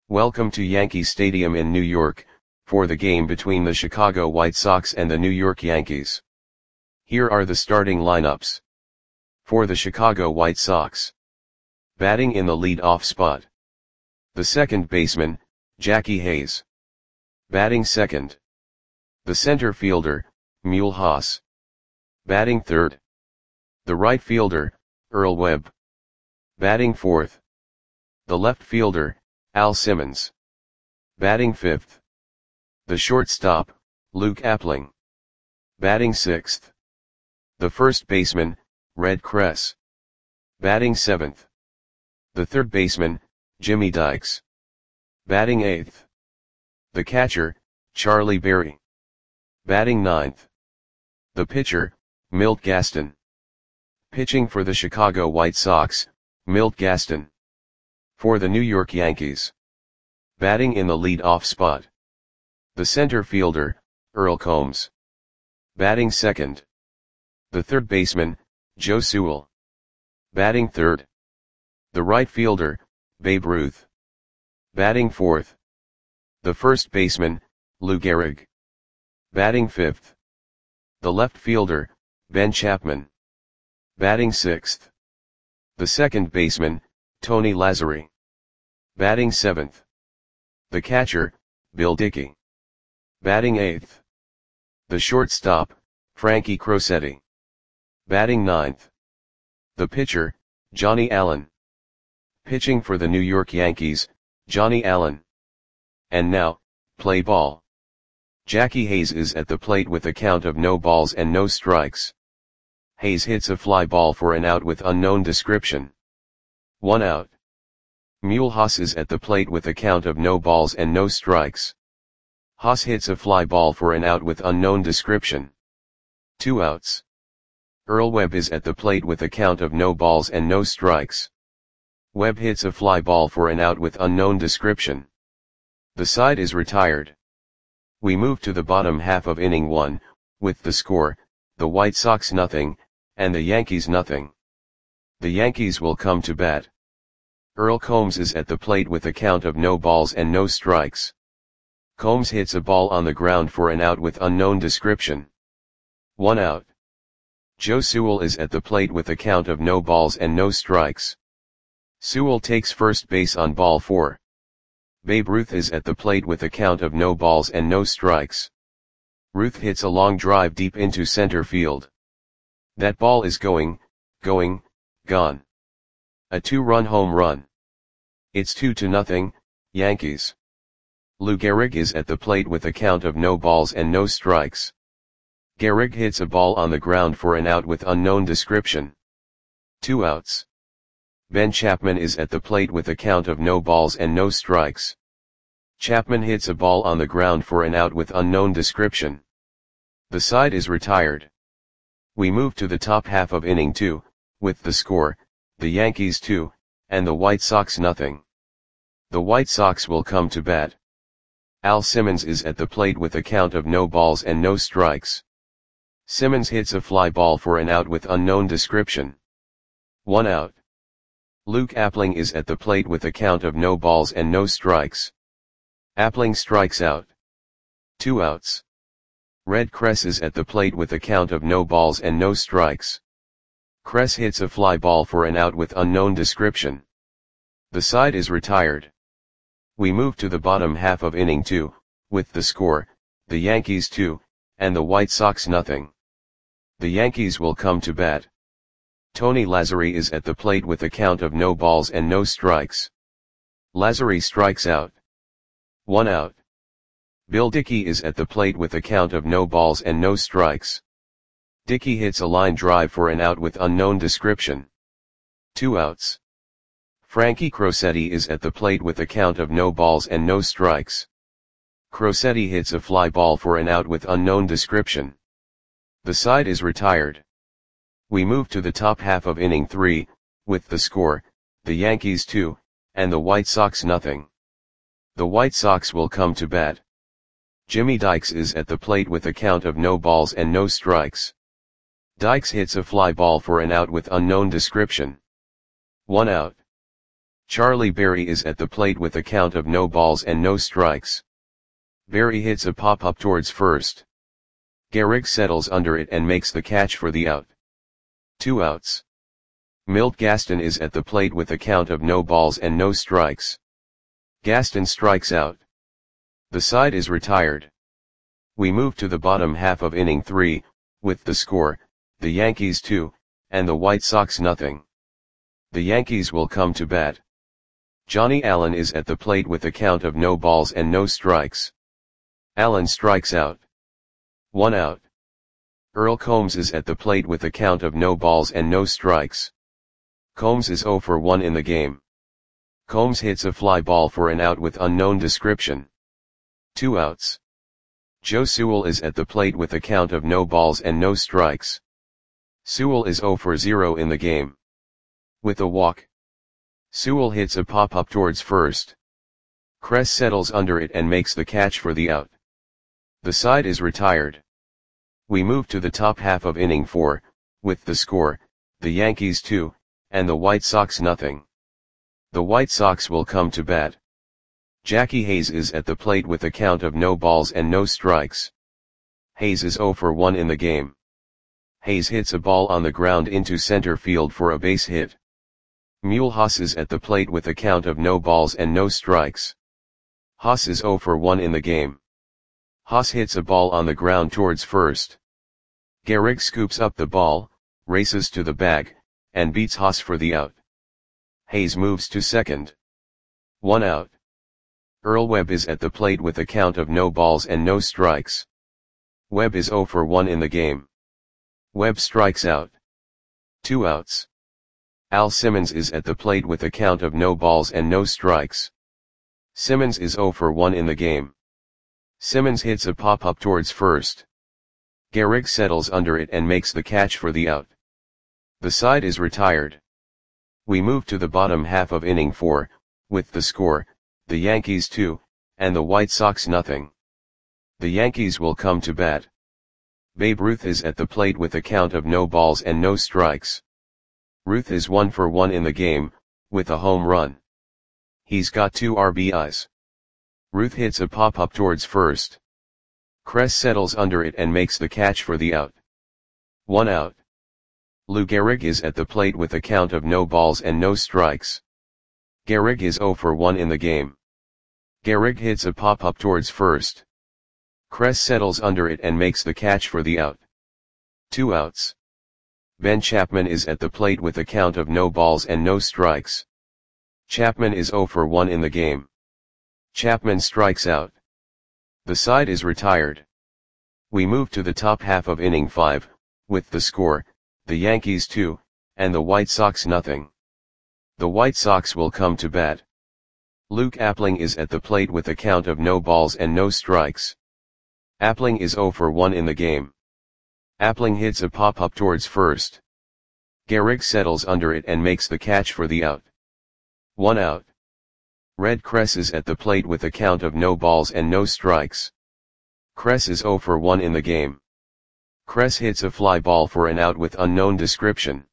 Welcome to Yankee Stadium in New York, for the game between the Chicago White Sox and the New York Yankees. Here are the starting lineups. For the Chicago White Sox. Batting in the lead-off spot. The second baseman, Jackie Hayes. Batting second. The center fielder, Mule Haas. Batting third. The right fielder, Earl Webb. Batting fourth. The left fielder, Al Simmons. Batting fifth. The shortstop, Luke Appling. Batting sixth. The first baseman, Red Kress. Batting seventh. The third baseman, Jimmy Dykes. Batting eighth. The catcher, Charlie Berry. Batting ninth. The pitcher, Milt Gaston. Pitching for the Chicago White Sox, Milt Gaston. For the New York Yankees. Batting in the lead-off spot. The center fielder, Earl Combs. Batting second. The third baseman, Joe Sewell. Batting third. The right fielder, Babe Ruth. Batting fourth. The first baseman, Lou Gehrig. Batting fifth. The left fielder, Ben Chapman. Batting sixth. The second baseman, Tony Lazzeri. Batting seventh. The catcher, Bill Dickey. Batting eighth. The shortstop, Frankie Crosetti. Batting ninth. The pitcher, Johnny Allen. Pitching for the New York Yankees, Johnny Allen. And now, play ball. Jackie Hayes is at the plate with a count of no balls and no strikes. Hayes hits a fly ball for an out with unknown description. 1 out. Mule Haas is at the plate with a count of no balls and no strikes. Haas hits a fly ball for an out with unknown description. 2 outs. Earl Webb is at the plate with a count of no balls and no strikes. Webb hits a fly ball for an out with unknown description. The side is retired. We move to the bottom half of inning 1, with the score, the White Sox 0, and the Yankees 0. The Yankees will come to bat. Earl Combs is at the plate with a count of no balls and no strikes. Combs hits a ball on the ground for an out with unknown description. 1 out. Joe Sewell is at the plate with a count of no balls and no strikes. Sewell takes first base on ball 4. Babe Ruth is at the plate with a count of no balls and no strikes. Ruth hits a long drive deep into center field. That ball is gone. A 2-run home run. It's 2-0, Yankees. Lou Gehrig is at the plate with a count of no balls and no strikes. Gehrig hits a ball on the ground for an out with unknown description. 2 outs. Ben Chapman is at the plate with a count of no balls and no strikes. Chapman hits a ball on the ground for an out with unknown description. The side is retired. We move to the top half of inning 2, with the score, the Yankees 2, and the White Sox 0. The White Sox will come to bat. Al Simmons is at the plate with a count of no balls and no strikes. Simmons hits a fly ball for an out with unknown description. 1 out. Luke Appling is at the plate with a count of no balls and no strikes. Appling strikes out. 2 outs. Red Kress is at the plate with a count of no balls and no strikes. Kress hits a fly ball for an out with unknown description. The side is retired. We move to the bottom half of inning 2, with the score, the Yankees 2, and the White Sox 0. The Yankees will come to bat. Tony Lazzeri is at the plate with a count of no balls and no strikes. Lazzeri strikes out. 1 out. Bill Dickey is at the plate with a count of no balls and no strikes. Dickey hits a line drive for an out with unknown description. 2 outs. Frankie Crosetti is at the plate with a count of no balls and no strikes. Crosetti hits a fly ball for an out with unknown description. The side is retired. We move to the top half of inning 3, with the score, the Yankees 2, and the White Sox 0. The White Sox will come to bat. Jimmy Dykes is at the plate with a count of no balls and no strikes. Dykes hits a fly ball for an out with unknown description. 1 out. Charlie Berry is at the plate with a count of no balls and no strikes. Berry hits a pop-up towards first. Gehrig settles under it and makes the catch for the out. 2 outs. Milt Gaston is at the plate with a count of no balls and no strikes. Gaston strikes out. The side is retired. We move to the bottom half of inning 3, with the score, the Yankees 2, and the White Sox nothing. The Yankees will come to bat. Johnny Allen is at the plate with a count of no balls and no strikes. Allen strikes out. 1 out. Earl Combs is at the plate with a count of no balls and no strikes. Combs is 0 for 1 in the game. Combs hits a fly ball for an out with unknown description. 2 outs. Joe Sewell is at the plate with a count of no balls and no strikes. Sewell is 0 for 0 in the game. With a walk. Sewell hits a pop-up towards first. Kress settles under it and makes the catch for the out. The side is retired. We move to the top half of inning 4, with the score, the Yankees 2, and the White Sox nothing. The White Sox will come to bat. Jackie Hayes is at the plate with a count of no balls and no strikes. Hayes is 0 for 1 in the game. Hayes hits a ball on the ground into center field for a base hit. Mule Haas is at the plate with a count of no balls and no strikes. Haas is 0 for 1 in the game. Haas hits a ball on the ground towards first. Gehrig scoops up the ball, races to the bag, and beats Haas for the out. Hayes moves to second. 1 out. Earl Webb is at the plate with a count of no balls and no strikes. Webb is 0 for 1 in the game. Webb strikes out. 2 outs. Al Simmons is at the plate with a count of no balls and no strikes. Simmons is 0 for 1 in the game. Simmons hits a pop-up towards first. Gehrig settles under it and makes the catch for the out. The side is retired. We move to the bottom half of inning 4, with the score, the Yankees 2, and the White Sox nothing. The Yankees will come to bat. Babe Ruth is at the plate with a count of no balls and no strikes. Ruth is 1 for 1 in the game, with a home run. He's got 2 RBIs. Ruth hits a pop-up towards first. Kress settles under it and makes the catch for the out. 1 out. Lou Gehrig is at the plate with a count of no balls and no strikes. Gehrig is 0 for 1 in the game. Gehrig hits a pop-up towards first. Kress settles under it and makes the catch for the out. 2 outs. Ben Chapman is at the plate with a count of no balls and no strikes. Chapman is 0 for 1 in the game. Chapman strikes out. The side is retired. We move to the top half of inning 5, with the score, the Yankees 2, and the White Sox nothing. The White Sox will come to bat. Luke Appling is at the plate with a count of no balls and no strikes. Appling is 0 for 1 in the game. Appling hits a pop-up towards first. Gehrig settles under it and makes the catch for the out. 1 out. Red Kress is at the plate with a count of no balls and no strikes. Kress is 0 for 1 in the game. Kress hits a fly ball for an out with unknown description.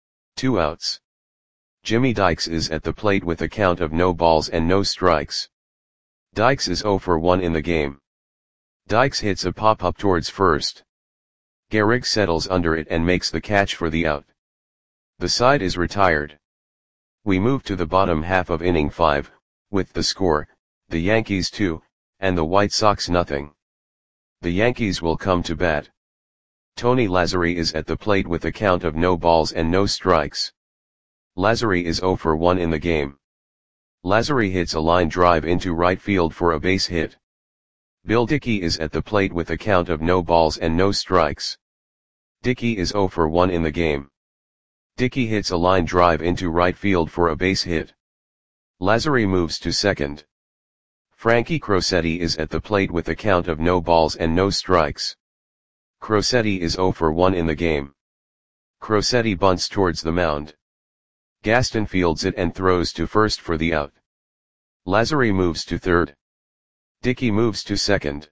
2 outs. Jimmy Dykes is at the plate with a count of no balls and no strikes. Dykes is 0 for 1 in the game. Dykes hits a pop-up towards first. Gehrig settles under it and makes the catch for the out. The side is retired. We move to the bottom half of inning 5, with the score, the Yankees 2, and the White Sox nothing. The Yankees will come to bat. Tony Lazzeri is at the plate with a count of no balls and no strikes. Lazzeri is 0 for 1 in the game. Lazzeri hits a line drive into right field for a base hit. Bill Dickey is at the plate with a count of no balls and no strikes. Dickey is 0 for 1 in the game. Dickey hits a line drive into right field for a base hit. Lazzeri moves to second. Frankie Crosetti is at the plate with a count of no balls and no strikes. Crosetti is 0 for 1 in the game. Crosetti bunts towards the mound. Gaston fields it and throws to first for the out. Lazzeri moves to third. Dickey moves to second.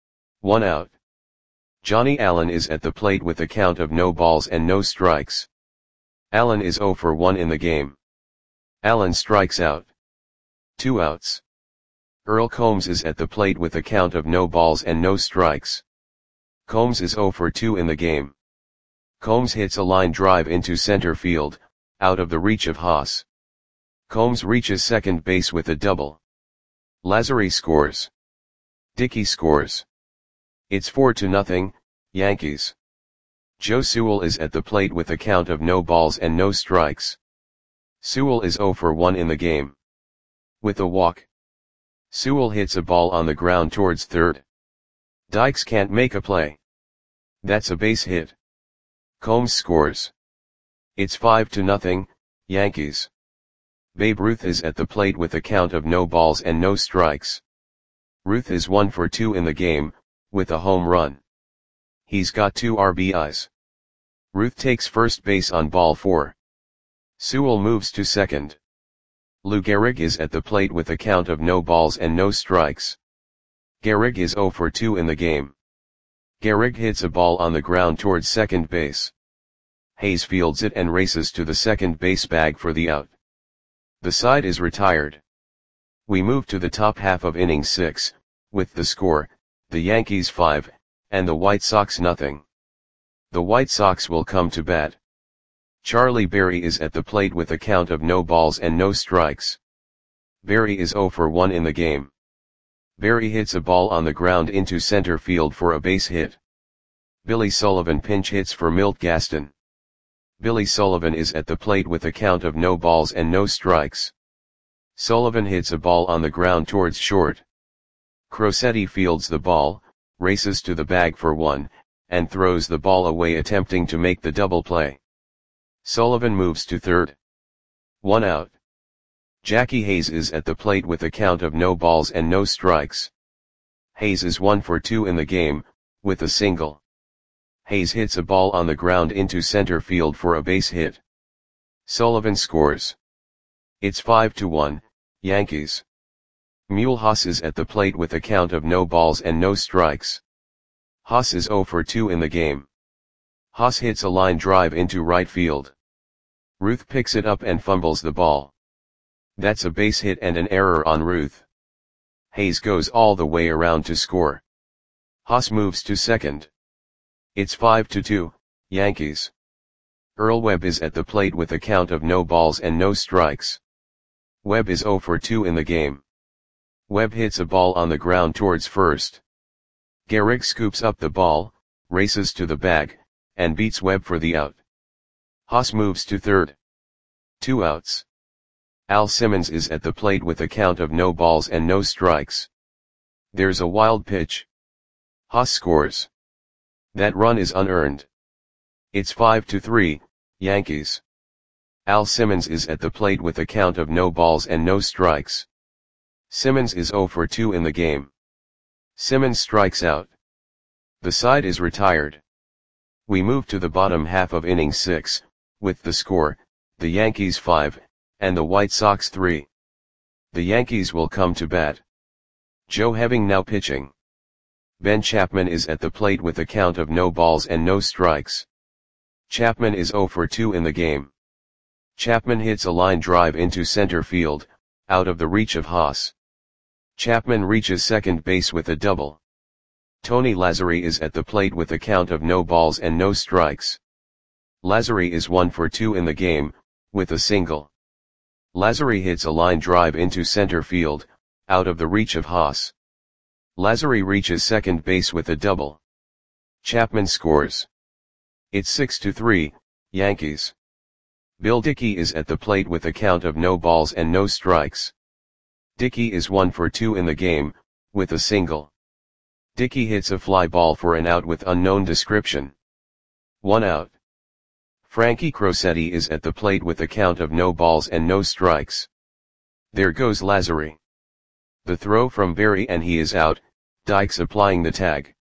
1 out. Johnny Allen is at the plate with a count of no balls and no strikes. Allen is 0 for 1 in the game. Allen strikes out. 2 outs. Earl Combs is at the plate with a count of no balls and no strikes. Combs is 0 for 2 in the game. Combs hits a line drive into center field, out of the reach of Haas. Combs reaches second base with a double. Lazzeri scores. Dickey scores. It's 4-0, Yankees. Joe Sewell is at the plate with a count of no balls and no strikes. Sewell is 0 for 1 in the game. With a walk. Sewell hits a ball on the ground towards third. Dykes can't make a play. That's a base hit. Combs scores. It's 5-0, Yankees. Babe Ruth is at the plate with a count of no balls and no strikes. Ruth is 1 for 2 in the game, with a home run. He's got 2 RBIs. Ruth takes first base on ball 4. Sewell moves to second. Lou Gehrig is at the plate with a count of no balls and no strikes. Gehrig is 0 for 2 in the game. Gehrig hits a ball on the ground towards second base. Hayes fields it and races to the second base bag for the out. The side is retired. We move to the top half of inning 6, with the score, the Yankees 5, and the White Sox nothing. The White Sox will come to bat. Charlie Berry is at the plate with a count of no balls and no strikes. Berry is 0 for 1 in the game. Berry hits a ball on the ground into center field for a base hit. Billy Sullivan pinch hits for Milt Gaston. Billy Sullivan is at the plate with a count of no balls and no strikes. Sullivan hits a ball on the ground towards short. Crosetti fields the ball, races to the bag for 1, and throws the ball away attempting to make the double play. Sullivan moves to third. 1 out. Jackie Hayes is at the plate with a count of no balls and no strikes. Hayes is 1 for 2 in the game, with a single. Hayes hits a ball on the ground into center field for a base hit. Sullivan scores. It's 5-1, Yankees. Mule Haas is at the plate with a count of no balls and no strikes. Haas is 0 for 2 in the game. Haas hits a line drive into right field. Ruth picks it up and fumbles the ball. That's a base hit and an error on Ruth. Hayes goes all the way around to score. Haas moves to second. It's 5-2, Yankees. Earl Webb is at the plate with a count of no balls and no strikes. Webb is 0 for 2 in the game. Webb hits a ball on the ground towards first. Gehrig scoops up the ball, races to the bag, and beats Webb for the out. Haas moves to third. 2 outs. Al Simmons is at the plate with a count of no balls and no strikes. There's a wild pitch. Haas scores. That run is unearned. It's 5-3, Yankees. Al Simmons is at the plate with a count of no balls and no strikes. Simmons is 0 for 2 in the game. Simmons strikes out. The side is retired. We move to the bottom half of inning 6, with the score, the Yankees 5, and the White Sox 3. The Yankees will come to bat. Joe Heving now pitching. Ben Chapman is at the plate with a count of no balls and no strikes. Chapman is 0 for 2 in the game. Chapman hits a line drive into center field, out of the reach of Haas. Chapman reaches second base with a double. Tony Lazzeri is at the plate with a count of no balls and no strikes. Lazzeri is 1 for 2 in the game, with a single. Lazzeri hits a line drive into center field, out of the reach of Haas. Lazzeri reaches second base with a double. Chapman scores. It's 6-3, Yankees. Bill Dickey is at the plate with a count of no balls and no strikes. Dickey is 1 for 2 in the game, with a single. Dickey hits a fly ball for an out with unknown description. 1 out. Frankie Crosetti is at the plate with a count of no balls and no strikes. There goes Lazzeri. The throw from Berry and he is out, Dykes applying the tag.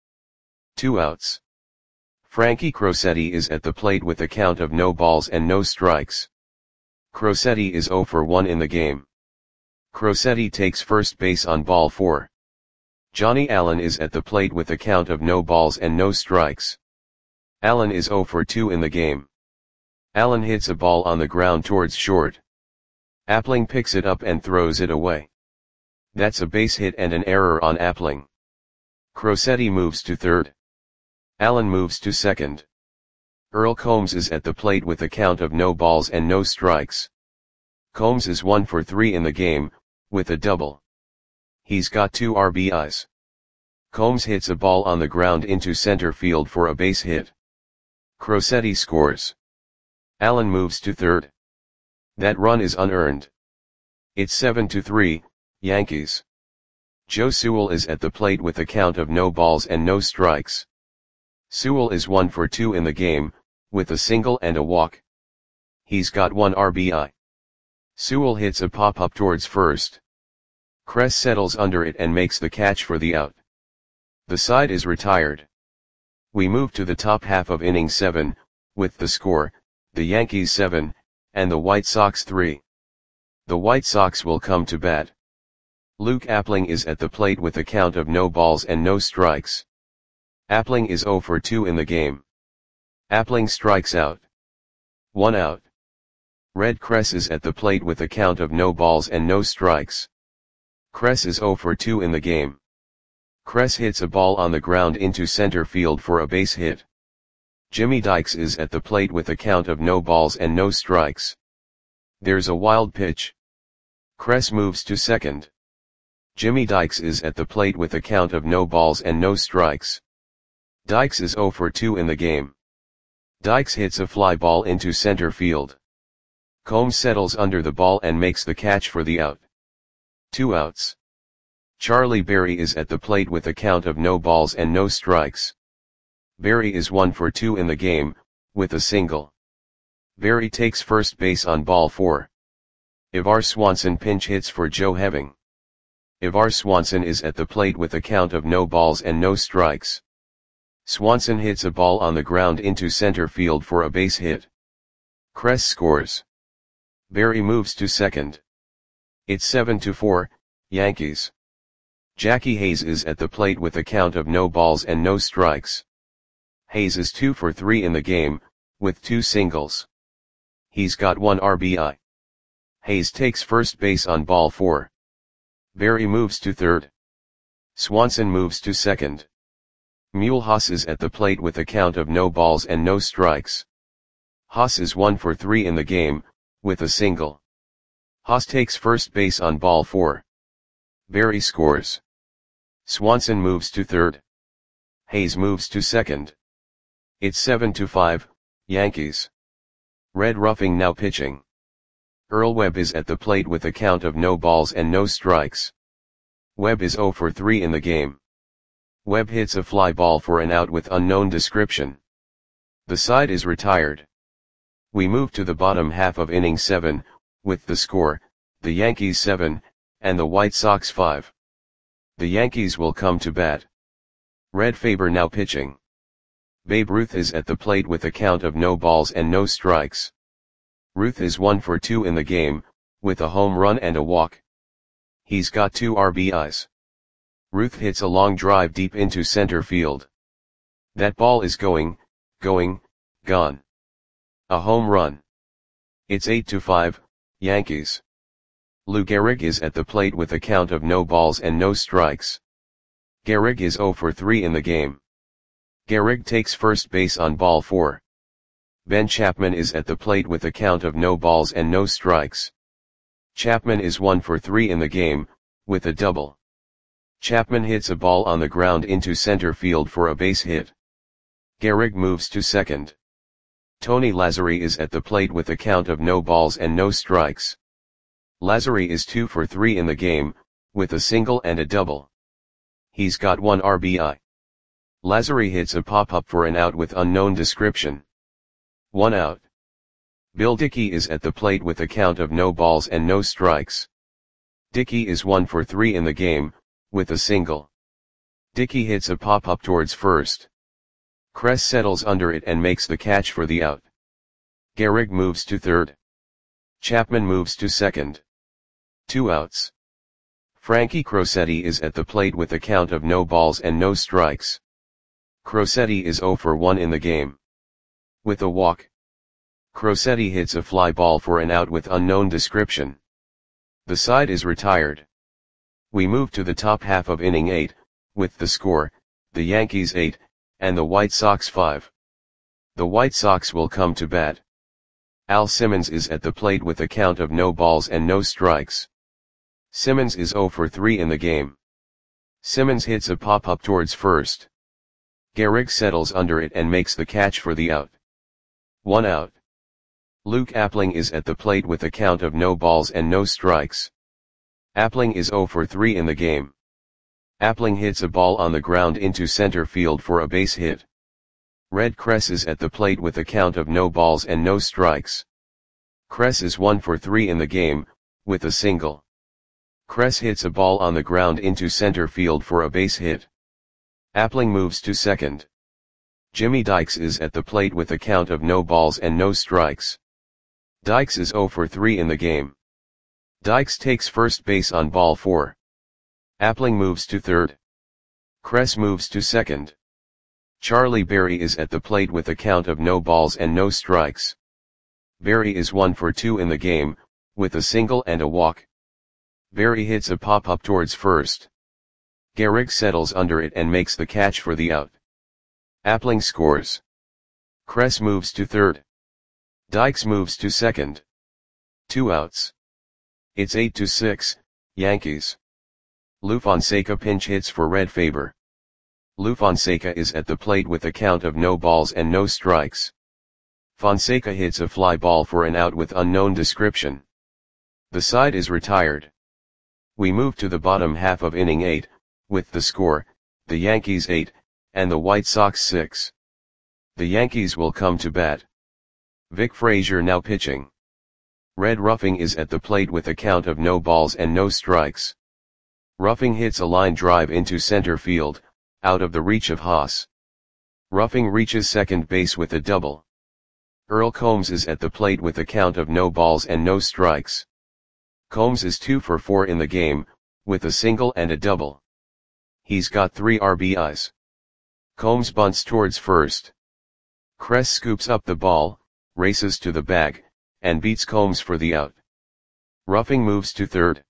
2 outs. Frankie Crosetti is at the plate with a count of no balls and no strikes. Crosetti is 0 for 1 in the game. Crosetti takes first base on ball 4. Johnny Allen is at the plate with a count of no balls and no strikes. Allen is 0 for 2 in the game. Allen hits a ball on the ground towards short. Appling picks it up and throws it away. That's a base hit and an error on Appling. Crosetti moves to third. Allen moves to second. Earl Combs is at the plate with a count of no balls and no strikes. Combs is 1 for 3 in the game, with a double. He's got 2 RBIs. Combs hits a ball on the ground into center field for a base hit. Crosetti scores. Allen moves to third. That run is unearned. It's 7-3, Yankees. Joe Sewell is at the plate with a count of no balls and no strikes. Sewell is 1 for 2 in the game, with a single and a walk. He's got 1 RBI. Sewell hits a pop-up towards first. Kress settles under it and makes the catch for the out. The side is retired. We move to the top half of inning 7, with the score, the Yankees 7, and the White Sox 3. The White Sox will come to bat. Luke Appling is at the plate with a count of no balls and no strikes. Appling is 0 for 2 in the game. Appling strikes out. 1 out. Red Kress is at the plate with a count of no balls and no strikes. Kress is 0 for 2 in the game. Kress hits a ball on the ground into center field for a base hit. Jimmy Dykes is at the plate with a count of no balls and no strikes. There's a wild pitch. Kress moves to second. Jimmy Dykes is at the plate with a count of no balls and no strikes. Dykes is 0 for 2 in the game. Dykes hits a fly ball into center field. Combs settles under the ball and makes the catch for the out. 2 outs. Charlie Berry is at the plate with a count of no balls and no strikes. Berry is 1 for 2 in the game, with a single. Berry takes first base on ball 4. Ivar Swanson pinch hits for Joe Heving. Ivar Swanson is at the plate with a count of no balls and no strikes. Swanson hits a ball on the ground into center field for a base hit. Kress scores. Berry moves to second. It's 7-4, Yankees. Jackie Hayes is at the plate with a count of no balls and no strikes. Hayes is 2 for 3 in the game, with 2 singles. He's got 1 RBI. Hayes takes first base on ball 4. Berry moves to third. Swanson moves to second. Mulhouse is at the plate with a count of no balls and no strikes. Haas is 1 for 3 in the game, with a single. Haas takes first base on ball 4. Berry scores. Swanson moves to third. Hayes moves to second. It's 7-5, Yankees. Red Ruffing now pitching. Earl Webb is at the plate with a count of no balls and no strikes. Webb is 0 for 3 in the game. Webb hits a fly ball for an out with unknown description. The side is retired. We move to the bottom half of inning 7, with the score, the Yankees 7, and the White Sox 5. The Yankees will come to bat. Red Faber now pitching. Babe Ruth is at the plate with a count of no balls and no strikes. Ruth is 1 for 2 in the game, with a home run and a walk. He's got 2 RBIs. Ruth hits a long drive deep into center field. That ball is going, gone. A home run. It's 8-5, Yankees. Lou Gehrig is at the plate with a count of no balls and no strikes. Gehrig is 0 for 3 in the game. Gehrig takes first base on ball 4. Ben Chapman is at the plate with a count of no balls and no strikes. Chapman is 1 for 3 in the game, with a double. Chapman hits a ball on the ground into center field for a base hit. Gehrig moves to second. Tony Lazzari is at the plate with a count of no balls and no strikes. Lazzari is 2 for 3 in the game, with a single and a double. He's got 1 RBI. Lazzari hits a pop-up for an out with unknown description. 1 out. Bill Dickey is at the plate with a count of no balls and no strikes. Dickey is 1 for 3 in the game, with a single. Dickey hits a pop-up towards first. Kress settles under it and makes the catch for the out. Gehrig moves to third. Chapman moves to second. 2 outs. Frankie Crosetti is at the plate with a count of no balls and no strikes. Crosetti is 0 for 1 in the game. With a walk. Crosetti hits a fly ball for an out with unknown description. The side is retired. We move to the top half of inning 8, with the score, the Yankees 8, and the White Sox 5. The White Sox will come to bat. Al Simmons is at the plate with a count of no balls and no strikes. Simmons is 0 for 3 in the game. Simmons hits a pop-up towards first. Gehrig settles under it and makes the catch for the out. 1 out. Luke Appling is at the plate with a count of no balls and no strikes. Appling is 0 for 3 in the game. Appling hits a ball on the ground into center field for a base hit. Red Kress is at the plate with a count of no balls and no strikes. Kress is 1 for 3 in the game, with a single. Kress hits a ball on the ground into center field for a base hit. Appling moves to second. Jimmy Dykes is at the plate with a count of no balls and no strikes. Dykes is 0 for 3 in the game. Dykes takes first base on ball 4. Appling moves to third. Kress moves to second. Charlie Berry is at the plate with a count of no balls and no strikes. Berry is 1 for 2 in the game, with a single and a walk. Berry hits a pop-up towards first. Gehrig settles under it and makes the catch for the out. Appling scores. Kress moves to third. Dykes moves to second. 2 outs. It's 8-6, Yankees. Lou Fonseca pinch hits for Red Faber. Lou Fonseca is at the plate with a count of no balls and no strikes. Fonseca hits a fly ball for an out with unknown description. The side is retired. We move to the bottom half of inning 8, with the score, the Yankees 8, and the White Sox 6. The Yankees will come to bat. Vic Frazier now pitching. Red Ruffing is at the plate with a count of no balls and no strikes. Ruffing hits a line drive into center field, out of the reach of Haas. Ruffing reaches second base with a double. Earl Combs is at the plate with a count of no balls and no strikes. Combs is 2 for 4 in the game, with a single and a double. He's got 3 RBIs. Combs bunts towards first. Kress scoops up the ball, races to the bag, and beats Combs for the out. Ruffing moves to third.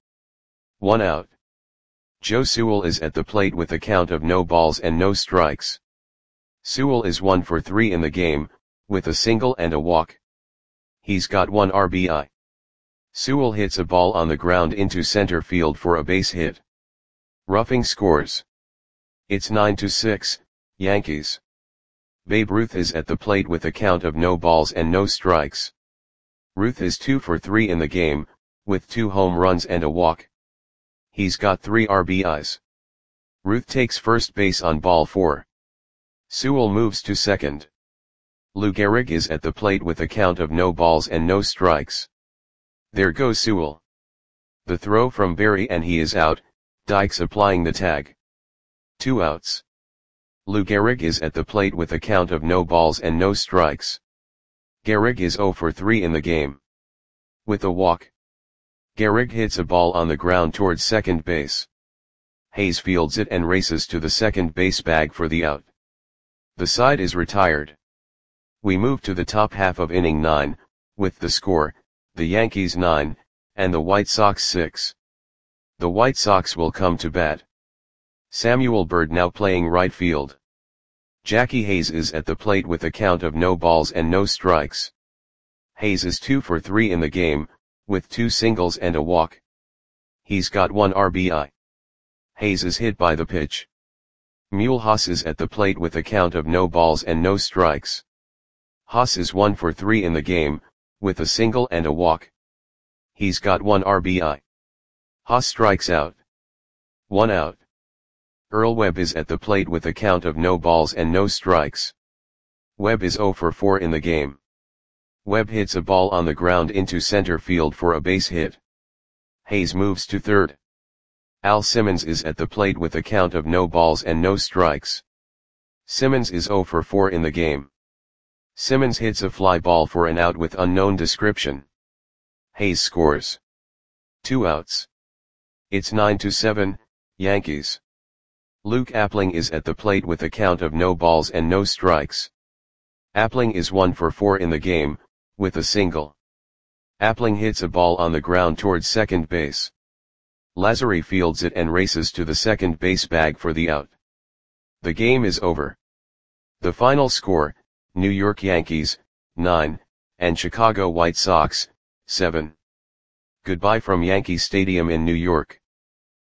1 out. Joe Sewell is at the plate with a count of no balls and no strikes. Sewell is 1 for 3 in the game, with a single and a walk. He's got 1 RBI. Sewell hits a ball on the ground into center field for a base hit. Ruffing scores. It's 9-6, Yankees. Babe Ruth is at the plate with a count of no balls and no strikes. Ruth is 2 for 3 in the game, with 2 home runs and a walk. He's got 3 RBIs. Ruth takes first base on ball 4. Sewell moves to second. Lou Gehrig is at the plate with a count of no balls and no strikes. There goes Sewell. The throw from Berry and he is out, Dykes applying the tag. 2 outs. Lou Gehrig is at the plate with a count of no balls and no strikes. Gehrig is 0 for 3 in the game. With a walk. Gehrig hits a ball on the ground towards second base. Hayes fields it and races to the second base bag for the out. The side is retired. We move to the top half of inning 9, with the score, the Yankees 9, and the White Sox 6. The White Sox will come to bat. Samuel Bird now playing right field. Jackie Hayes is at the plate with a count of no balls and no strikes. Hayes is 2 for 3 in the game, with 2 singles and a walk. He's got 1 RBI. Hayes is hit by the pitch. Mule Haas is at the plate with a count of no balls and no strikes. Haas is 1 for 3 in the game, with a single and a walk. He's got 1 RBI. Haas strikes out. 1 out. Earl Webb is at the plate with a count of no balls and no strikes. Webb is 0 for 4 in the game. Webb hits a ball on the ground into center field for a base hit. Hayes moves to third. Al Simmons is at the plate with a count of no balls and no strikes. Simmons is 0 for 4 in the game. Simmons hits a fly ball for an out with unknown description. Hayes scores. 2 outs. It's 9-7, Yankees. Luke Appling is at the plate with a count of no balls and no strikes. Appling is 1 for 4 in the game, with a single. Appling hits a ball on the ground towards second base. Lazzari fields it and races to the second base bag for the out. The game is over. The final score, New York Yankees, 9, and Chicago White Sox, 7. Goodbye from Yankee Stadium in New York.